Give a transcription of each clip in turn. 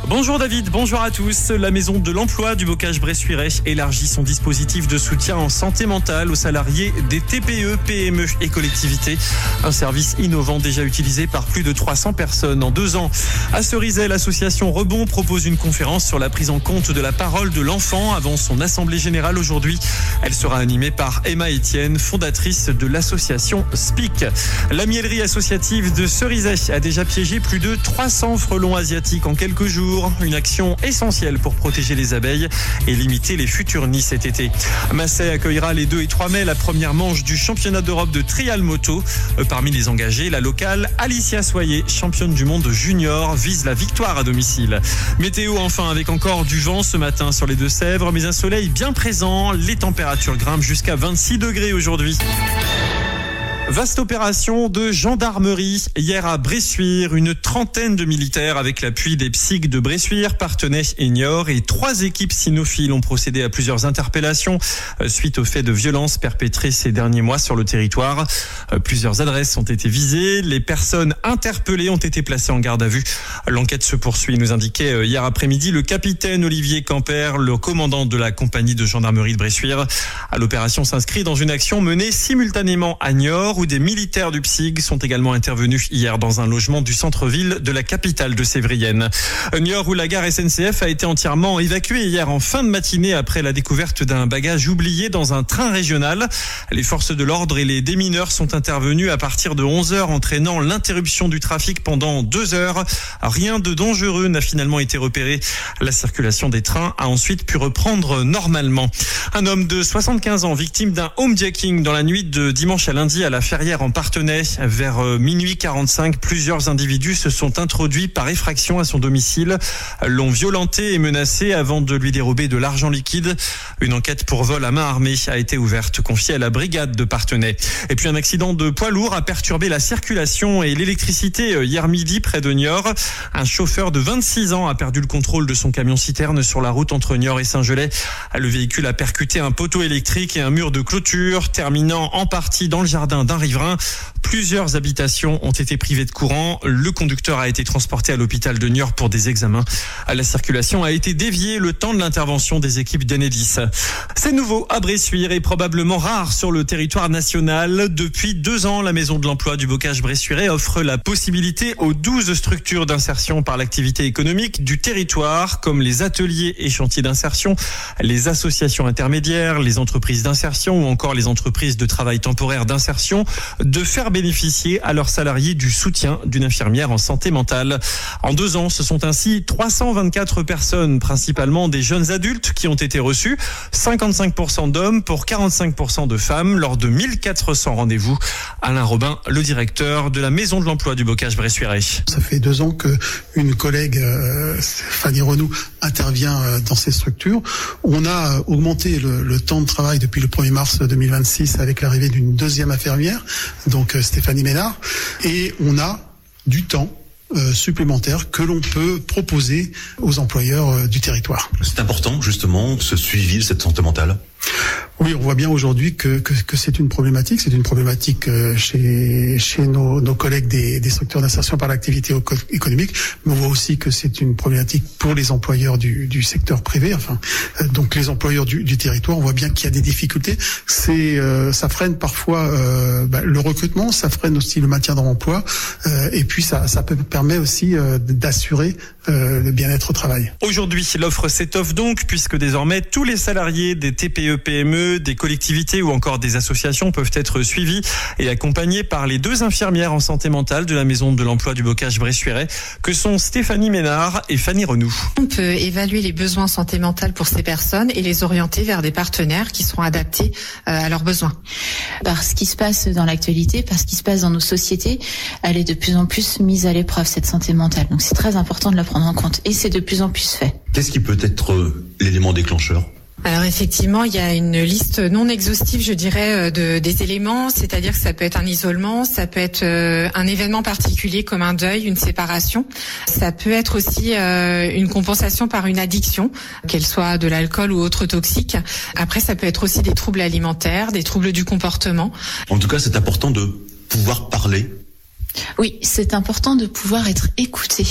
Bonjour David, bonjour à tous. La Maison de l'Emploi du Bocage-Bressuiret élargit son dispositif de soutien en santé mentale aux salariés des TPE, PME et collectivités. Un service innovant déjà utilisé par plus de 300 personnes en 2 ans. À Cerizay, l'association Rebond propose une conférence sur la prise en compte de la parole de l'enfant avant son assemblée générale aujourd'hui. Elle sera animée par Emma Etienne, fondatrice de l'association SPIC. La miellerie associative de Cerizay a déjà piégé plus de 300 frelons asiatiques en quelques jours. Une action essentielle pour protéger les abeilles et limiter les futurs nids cet été. Massey accueillera les 2 et 3 mai la première manche du championnat d'Europe de trial moto. Parmi les engagés, la locale Alicia Soyer, championne du monde junior, vise la victoire à domicile. Météo enfin, avec encore du vent ce matin sur les Deux-Sèvres, mais un soleil bien présent. Les températures grimpent jusqu'à 26 degrés aujourd'hui. Vaste opération de gendarmerie hier à Bressuire. Une trentaine de militaires avec l'appui des psys de Bressuire, Parthenay et Niort et 3 équipes cynophiles ont procédé à plusieurs interpellations suite aux faits de violence perpétrés ces derniers mois sur le territoire. Plusieurs adresses ont été visées. Les personnes interpellées ont été placées en garde à vue. L'enquête se poursuit, nous indiquait hier après-midi le capitaine Olivier Camper, le commandant de la compagnie de gendarmerie de Bressuire. L'opération s'inscrit dans une action menée simultanément à Niort, où des militaires du PSIG sont également intervenus hier dans un logement du centre-ville de la capitale de Sévrienne. Niort, où la gare SNCF a été entièrement évacuée hier en fin de matinée après la découverte d'un bagage oublié dans un train régional. Les forces de l'ordre et les démineurs sont intervenus à partir de 11h, entraînant l'interruption du trafic pendant 2 heures. Rien de dangereux n'a finalement été repéré. La circulation des trains a ensuite pu reprendre normalement. Un homme de 75 ans, victime d'un homejacking dans la nuit de dimanche à lundi à la Ferrière en Parthenay. Vers minuit 45, plusieurs individus se sont introduits par effraction à son domicile, l'ont violenté et menacé avant de lui dérober de l'argent liquide. Une enquête pour vol à main armée a été ouverte, confiée à la brigade de Parthenay. Et puis un accident de poids lourd a perturbé la circulation et l'électricité hier midi près de Niort. Un chauffeur de 26 ans a perdu le contrôle de son camion-citerne sur la route entre Niort et Saint-Gelais. Le véhicule a percuté un poteau électrique et un mur de clôture, terminant en partie dans le jardin d'un riverain. Plusieurs habitations ont été privées de courant. Le conducteur a été transporté à l'hôpital de Niort pour des examens. La circulation a été déviée le temps de l'intervention des équipes d'Enedis. C'est nouveau à Bressuire et probablement rare sur le territoire national. Depuis 2 ans, la Maison de l'Emploi du Bocage-Bressuiret offre la possibilité aux 12 structures d'insertion par l'activité économique du territoire, comme les ateliers et chantiers d'insertion, les associations intermédiaires, les entreprises d'insertion ou encore les entreprises de travail temporaire d'insertion, de faire bénéficier à leurs salariés du soutien d'une infirmière en santé mentale. En 2 ans, ce sont ainsi 324 personnes, principalement des jeunes adultes, qui ont été reçues, 55% d'hommes pour 45% de femmes, lors de 1400 rendez-vous. Alain Robin, le directeur de la Maison de l'Emploi du Bocage-Bressuiret. Ça fait 2 ans qu'une collègue, Fanny Renou, intervient dans ces structures. On a augmenté le temps de travail depuis le 1er mars 2026 avec l'arrivée d'une 2e infirmière, donc Stéphanie Ménard, et on a du temps supplémentaire que l'on peut proposer aux employeurs du territoire. C'est important justement ce suivi, cette santé mentale. Oui, on voit bien aujourd'hui que c'est une problématique. C'est une problématique chez nos collègues des structures d'insertion par l'activité économique. Mais on voit aussi que c'est une problématique pour les employeurs du secteur privé. Donc les employeurs du territoire, on voit bien qu'il y a des difficultés. Ça freine parfois le recrutement, ça freine aussi le maintien dans l'emploi. Et puis ça permet aussi d'assurer le bien-être au travail. Aujourd'hui, l'offre s'étoffe donc, puisque désormais tous les salariés des TPE, PME, des collectivités ou encore des associations peuvent être suivis et accompagnés par les 2 infirmières en santé mentale de la Maison de l'Emploi du Bocage-Bressuiret, que sont Stéphanie Ménard et Fanny Renou. On peut évaluer les besoins en santé mentale pour ces personnes et les orienter vers des partenaires qui seront adaptés à leurs besoins. Par ce qui se passe dans l'actualité, par ce qui se passe dans nos sociétés, elle est de plus en plus mise à l'épreuve, cette santé mentale. Donc c'est très important de la prendre en compte et c'est de plus en plus fait. Qu'est-ce qui peut être l'élément déclencheur ? Alors effectivement, il y a une liste non exhaustive, je dirais, des éléments, c'est-à-dire que ça peut être un isolement, ça peut être un événement particulier comme un deuil, une séparation. Ça peut être aussi une compensation par une addiction, qu'elle soit de l'alcool ou autre toxique. Après, ça peut être aussi des troubles alimentaires, des troubles du comportement. En tout cas, c'est important de pouvoir parler. Oui, c'est important de pouvoir être écouté.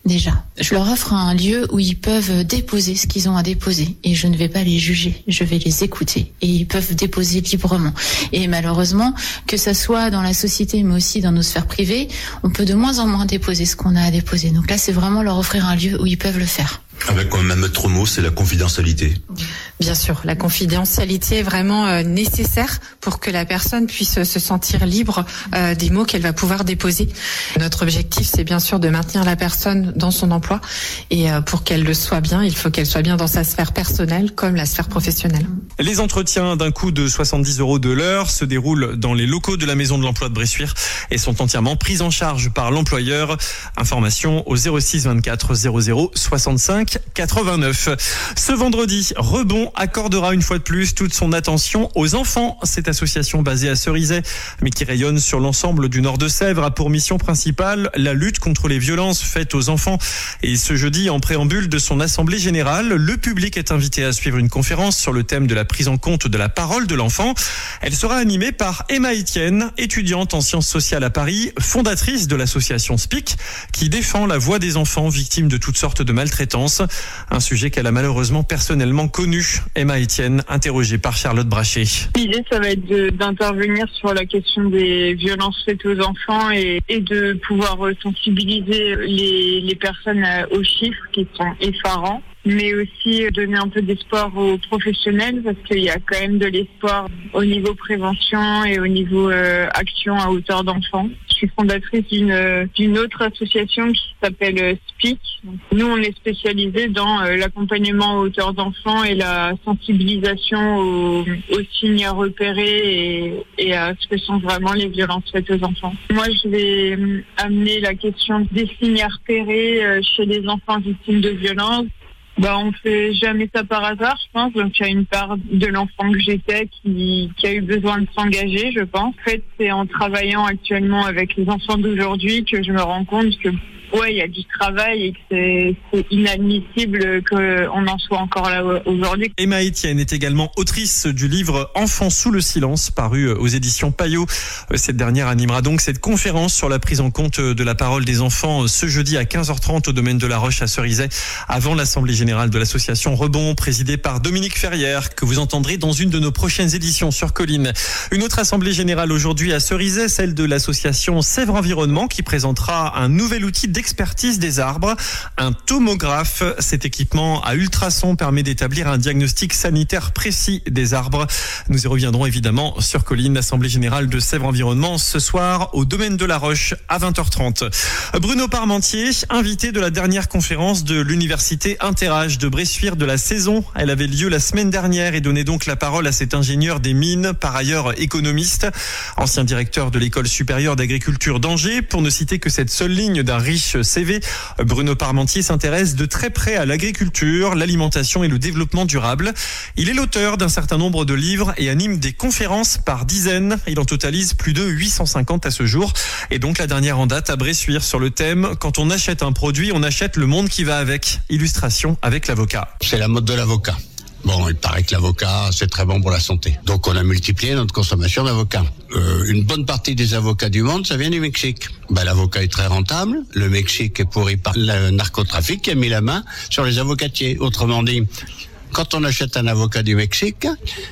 déjà. Je leur offre un lieu où ils peuvent déposer ce qu'ils ont à déposer et je ne vais pas les juger, je vais les écouter et ils peuvent déposer librement. Et malheureusement, que ça soit dans la société mais aussi dans nos sphères privées, on peut de moins en moins déposer ce qu'on a à déposer. Donc là, c'est vraiment leur offrir un lieu où ils peuvent le faire. Avec quand même un maître mot, c'est la confidentialité. Bien sûr, la confidentialité est vraiment nécessaire pour que la personne puisse se sentir libre des mots qu'elle va pouvoir déposer. Notre objectif, c'est bien sûr de maintenir la personne dans son emploi et pour qu'elle le soit bien, il faut qu'elle soit bien dans sa sphère personnelle comme la sphère professionnelle. Les entretiens d'un coût de 70 € de l'heure se déroulent dans les locaux de la Maison de l'Emploi de Bressuire et sont entièrement pris en charge par l'employeur. Information au 06 24 00 65 89. Ce vendredi, Rebond accordera une fois de plus toute son attention aux enfants. Cette association basée à Cerizay, mais qui rayonne sur l'ensemble du Nord de Sèvres, a pour mission principale la lutte contre les violences faites aux enfants. Et ce jeudi, en préambule de son assemblée générale, le public est invité à suivre une conférence sur le thème de la prise en compte de la parole de l'enfant. Elle sera animée par Emma Etienne, étudiante en sciences sociales à Paris, fondatrice de l'association SPIC, qui défend la voix des enfants victimes de toutes sortes de maltraitances. Un sujet qu'elle a malheureusement personnellement connu. Emma Etienne, interrogée par Charlotte Brachet. L'idée, ça va être d'intervenir sur la question des violences faites aux enfants et de pouvoir sensibiliser les personnes aux chiffres qui sont effarants, mais aussi donner un peu d'espoir aux professionnels parce qu'il y a quand même de l'espoir au niveau prévention et au niveau action à hauteur d'enfants. Je suis fondatrice d'une autre association qui s'appelle SPIC. Nous, on est spécialisés dans l'accompagnement à hauteur d'enfants et la sensibilisation aux signes à repérer et à ce que sont vraiment les violences faites aux enfants. Moi, je vais amener la question des signes à repérer chez les enfants victimes de violences. On fait jamais ça par hasard, je pense. Donc, il y a une part de l'enfant que j'étais qui a eu besoin de s'engager, je pense. En fait, c'est en travaillant actuellement avec les enfants d'aujourd'hui que je me rends compte que il y a du travail et que c'est inadmissible qu'on en soit encore là aujourd'hui. Emma Etienne est également autrice du livre Enfants sous le silence, paru aux éditions Payot. Cette dernière animera donc cette conférence sur la prise en compte de la parole des enfants ce jeudi à 15h30 au domaine de la Roche à Cerizay, avant l'Assemblée générale de l'association Rebond, présidée par Dominique Ferrière, que vous entendrez dans une de nos prochaines éditions sur Colline. Une autre Assemblée générale aujourd'hui à Cerizay, celle de l'association Sèvres Environnement, qui présentera un nouvel outil d'expertise des arbres, un tomographe. Cet équipement à ultrasons permet d'établir un diagnostic sanitaire précis des arbres. Nous y reviendrons évidemment sur Colline, l'Assemblée générale de Sèvres Environnement, ce soir au domaine de la Roche à 20h30. Bruno Parmentier, invité de la dernière conférence de l'Université Interage de Bressuire de la saison. Elle avait lieu la semaine dernière et donnait donc la parole à cet ingénieur des mines, par ailleurs économiste, ancien directeur de l'École supérieure d'agriculture d'Angers. Pour ne citer que cette seule ligne d'un riche CV, Bruno Parmentier s'intéresse de très près à l'agriculture, l'alimentation et le développement durable. Il est l'auteur d'un certain nombre de livres et anime des conférences par dizaines. Il en totalise plus de 850 à ce jour. Et donc la dernière en date à Bressuire sur le thème « Quand on achète un produit, on achète le monde qui va avec ». Illustration avec l'avocat. C'est la mode de l'avocat. Bon, il paraît que l'avocat, c'est très bon pour la santé. Donc, on a multiplié notre consommation d'avocats. Une bonne partie des avocats du monde, ça vient du Mexique. L'avocat est très rentable. Le Mexique est pourri par le narcotrafic qui a mis la main sur les avocatiers. Autrement dit, quand on achète un avocat du Mexique,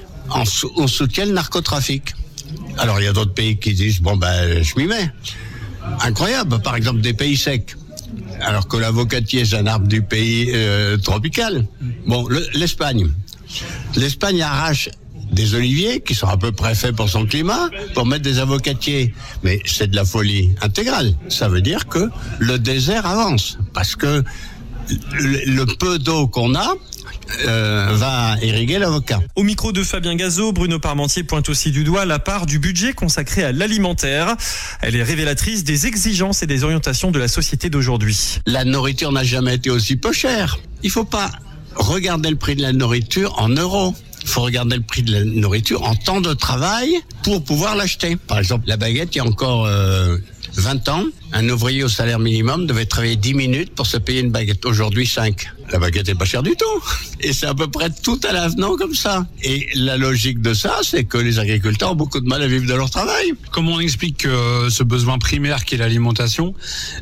on soutient le narcotrafic. Alors, il y a d'autres pays qui disent, je m'y mets. Incroyable. Par exemple, des pays secs. Alors que l'avocatier, c'est un arbre du pays tropical. L'Espagne. L'Espagne arrache des oliviers qui sont à peu près faits pour son climat pour mettre des avocatiers. Mais c'est de la folie intégrale. Ça veut dire que le désert avance. Parce que le peu d'eau qu'on a va irriguer l'avocat. Au micro de Fabien Gazot, Bruno Parmentier pointe aussi du doigt la part du budget consacré à l'alimentaire. Elle est révélatrice des exigences et des orientations de la société d'aujourd'hui. La nourriture n'a jamais été aussi peu chère. Il ne faut pas regarder le prix de la nourriture en euros. Il faut regarder le prix de la nourriture en temps de travail pour pouvoir l'acheter. Par exemple, la baguette, il y a encore 20 ans, un ouvrier au salaire minimum devait travailler 10 minutes pour se payer une baguette. Aujourd'hui, 5. La baguette est pas chère du tout. Et c'est à peu près tout à l'avenant comme ça. Et la logique de ça, c'est que les agriculteurs ont beaucoup de mal à vivre de leur travail. Comment on explique ce besoin primaire qui est l'alimentation,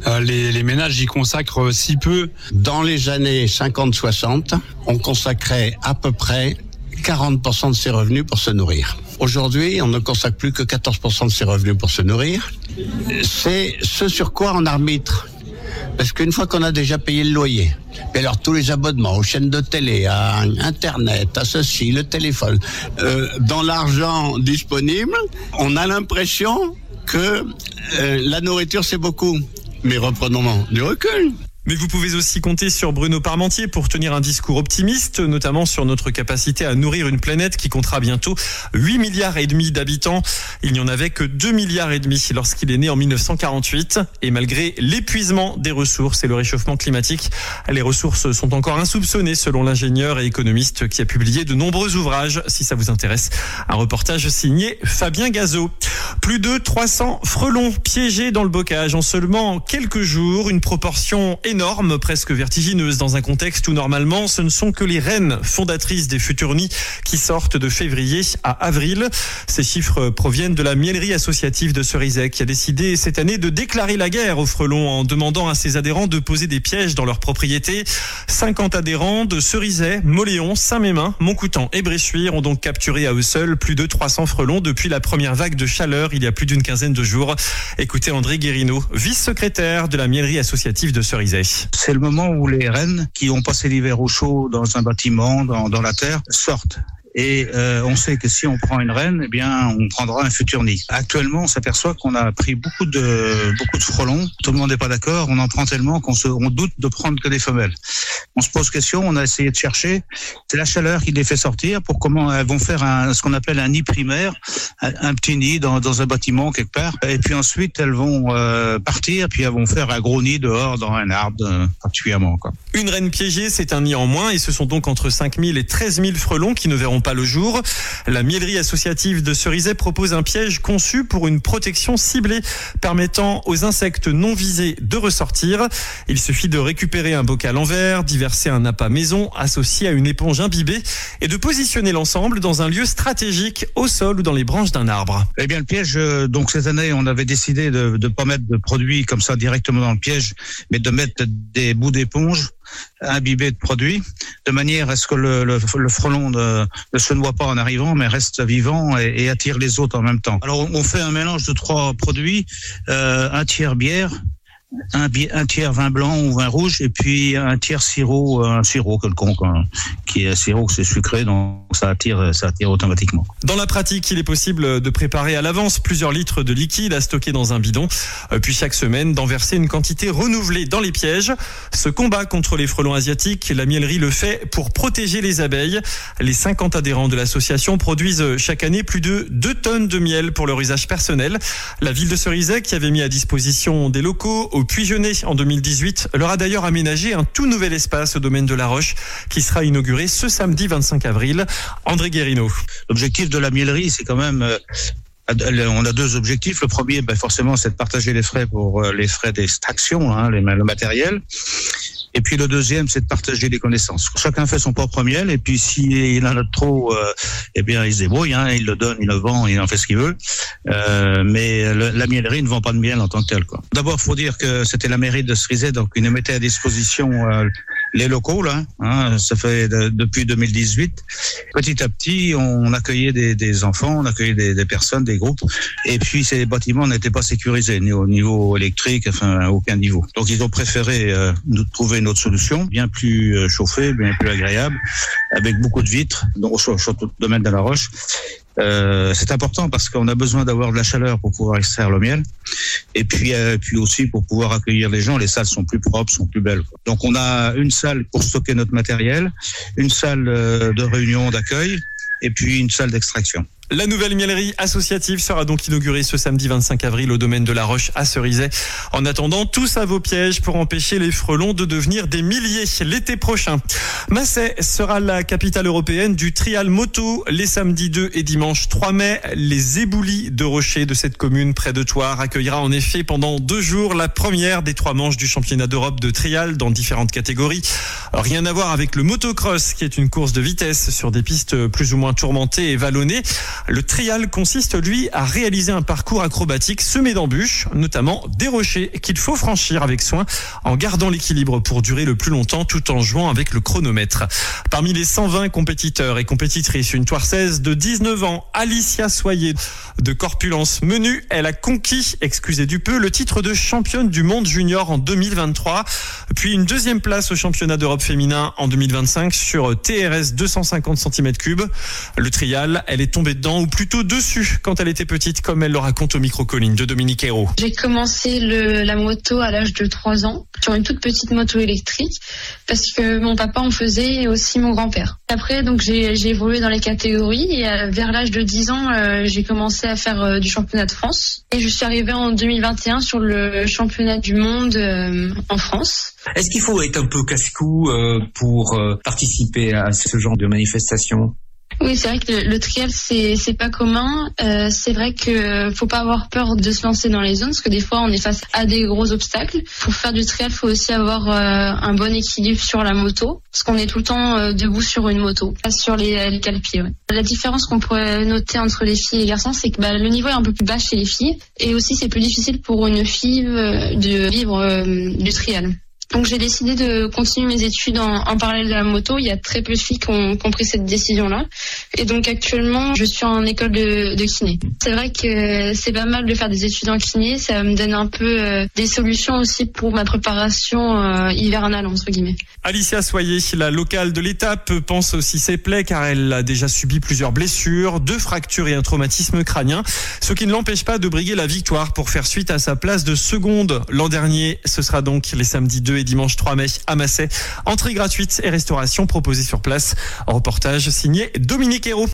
les ménages y consacrent si peu? Dans les années 50-60, on consacrait à peu près 40% de ses revenus pour se nourrir. Aujourd'hui, on ne consacre plus que 14% de ses revenus pour se nourrir. C'est ce sur quoi on arbitre. Parce qu'une fois qu'on a déjà payé le loyer, et alors tous les abonnements aux chaînes de télé, à Internet, à ceci, le téléphone, dans l'argent disponible, on a l'impression que la nourriture c'est beaucoup. Mais reprenons du recul. Mais vous pouvez aussi compter sur Bruno Parmentier pour tenir un discours optimiste, notamment sur notre capacité à nourrir une planète qui comptera bientôt 8,5 milliards d'habitants. Il n'y en avait que 2,5 milliards lorsqu'il est né en 1948. Et malgré l'épuisement des ressources et le réchauffement climatique, les ressources sont encore insoupçonnées selon l'ingénieur et économiste qui a publié de nombreux ouvrages. Si ça vous intéresse, un reportage signé Fabien Gazot. Plus de 300 frelons piégés dans le bocage en seulement quelques jours, une proportion énorme, presque vertigineuse dans un contexte où normalement ce ne sont que les reines fondatrices des futurs nids qui sortent de février à avril. Ces chiffres proviennent de la Mielerie associative de Cerizay qui a décidé cette année de déclarer la guerre aux frelons en demandant à ses adhérents de poser des pièges dans leurs propriétés. 50 adhérents de Cerizay, Mauléon, Saint-Mémin, Montcoutan et Bressuire ont donc capturé à eux seuls plus de 300 frelons depuis la première vague de chaleur il y a plus d'une quinzaine de jours. Écoutez André Guérino, vice-secrétaire de la Mielerie associative de Cerizay. C'est le moment où les rennes qui ont passé l'hiver au chaud dans un bâtiment, dans la terre, sortent. Et on sait que si on prend une reine, eh bien, on prendra un futur nid. Actuellement, on s'aperçoit qu'on a pris beaucoup de frelons. Tout le monde n'est pas d'accord. On en prend tellement on doute de prendre que des femelles. On se pose question. On a essayé de chercher. C'est la chaleur qui les fait sortir pour comment elles vont faire ce qu'on appelle un nid primaire, un petit nid dans un bâtiment quelque part. Et puis ensuite, elles vont partir, puis elles vont faire un gros nid dehors dans un arbre particulièrement, quoi. Une reine piégée, c'est un nid en moins et ce sont donc entre 5 000 et 13 000 frelons qui ne verront pas le jour. La Mielerie associative de Cerizay propose un piège conçu pour une protection ciblée permettant aux insectes non visés de ressortir. Il suffit de récupérer un bocal en verre, d'y verser un appât maison associé à une éponge imbibée et de positionner l'ensemble dans un lieu stratégique au sol ou dans les branches d'un arbre. Eh bien, le piège, donc cette année, on avait décidé de ne pas mettre de produits comme ça directement dans le piège, mais de mettre des bouts d'éponge imbibés de produits, de manière à ce que le frelon ne se noie pas en arrivant, mais reste vivant et attire les autres en même temps. Alors, on fait un mélange de 3 produits, un tiers bière, un tiers vin blanc ou vin rouge, et puis un tiers sirop, un sirop quelconque, qui est un sirop que c'est sucré, donc ça attire automatiquement. Dans la pratique, il est possible de préparer à l'avance plusieurs litres de liquide à stocker dans un bidon, puis chaque semaine d'en verser une quantité renouvelée dans les pièges. Ce combat contre les frelons asiatiques, la Mielerie le fait pour protéger les abeilles. Les 50 adhérents de l'association produisent chaque année plus de 2 tonnes de miel pour leur usage personnel. La ville de Cerizay, qui avait mis à disposition des locaux au Puy-Genêt en 2018, leur a d'ailleurs aménagé un tout nouvel espace au domaine de la Roche qui sera inauguré ce samedi 25 avril. André Guérino. L'objectif de la Mielerie, c'est quand même... on a 2 objectifs. Le premier, forcément, c'est de partager les frais pour les frais d'extraction, le matériel. Et puis le deuxième, c'est de partager les connaissances. Chacun fait son propre miel, et puis s'il en a trop, eh bien il se débrouille, il le donne, il le vend, il en fait ce qu'il veut. Mais la Mielerie ne vend pas de miel en tant que tel, quoi. D'abord, il faut dire que c'était la mairie de Cerizay, donc ils nous mettaient à disposition les locaux, là. Ça fait depuis 2018. Petit à petit, on accueillait des enfants, on accueillait des personnes, des groupes. Et puis ces bâtiments n'étaient pas sécurisés, ni au niveau électrique, enfin à aucun niveau. Donc ils ont préféré nous trouver une autre solution, bien plus chauffée, bien plus agréable, avec beaucoup de vitres, donc sur tout le domaine de la Roche. C'est important parce qu'on a besoin d'avoir de la chaleur pour pouvoir extraire le miel, et puis aussi pour pouvoir accueillir les gens. Les salles sont plus propres, sont plus belles. Donc on a une salle pour stocker notre matériel, une salle de réunion, d'accueil, et puis une salle d'extraction. La nouvelle miellerie associative sera donc inaugurée ce samedi 25 avril au domaine de la Roche à Cerizay. En attendant, tous à vos pièges pour empêcher les frelons de devenir des milliers l'été prochain. Massey sera la capitale européenne du trial moto les samedis 2 et dimanche 3 mai. Les éboulis de rochers de cette commune près de Thouars accueillera en effet pendant 2 jours la première des 3 manches du championnat d'Europe de trial dans différentes catégories. Alors, rien à voir avec le motocross qui est une course de vitesse sur des pistes plus ou moins tourmentées et vallonnées. Le trial consiste, lui, à réaliser un parcours acrobatique semé d'embûches, notamment des rochers qu'il faut franchir avec soin en gardant l'équilibre pour durer le plus longtemps tout en jouant avec le chronomètre. Parmi les 120 compétiteurs et compétitrices, une Thoirsaise de 19 ans, Alicia Soyer, de corpulence menue, elle a conquis, excusez du peu, le titre de championne du monde junior en 2023, puis une 2e place au championnat d'Europe féminin en 2025 sur TRS 250 cm3. Le trial, elle est tombée dedans, ou plutôt dessus, quand elle était petite, comme elle le raconte au micro-colline de Dominique Hérault. J'ai commencé la moto à l'âge de 3 ans, sur une toute petite moto électrique, parce que mon papa en faisait et aussi mon grand-père. Après, donc j'ai évolué dans les catégories et vers l'âge de 10 ans, j'ai commencé à faire du championnat de France. Et je suis arrivée en 2021 sur le championnat du monde en France. Est-ce qu'il faut être un peu casse-cou pour participer à ce genre de manifestation ? Oui, c'est vrai que le trial, c'est pas commun. C'est vrai que faut pas avoir peur de se lancer dans les zones, parce que des fois, on est face à des gros obstacles. Pour faire du trial, faut aussi avoir un bon équilibre sur la moto, parce qu'on est tout le temps debout sur une moto, pas sur les cale-pieds. Ouais. La différence qu'on pourrait noter entre les filles et les garçons, c'est que le niveau est un peu plus bas chez les filles, et aussi c'est plus difficile pour une fille de vivre du trial. Donc j'ai décidé de continuer mes études en parallèle de la moto. Il y a très peu de filles qui ont pris cette décision-là. Et donc actuellement, je suis en école de kiné. C'est vrai que c'est pas mal de faire des études en kiné. Ça me donne un peu des solutions aussi pour ma préparation hivernale, entre guillemets. Alicia Soyer, la locale de l'étape, pense aussi ses plaies car elle a déjà subi plusieurs blessures, 2 fractures et un traumatisme crânien. Ce qui ne l'empêche pas de briguer la victoire pour faire suite à sa place de seconde l'an dernier. Ce sera donc les samedis 2 et dimanche 3 mai à Massey. Entrée gratuite et restauration proposée sur place. Reportage signé Dominique Hérault.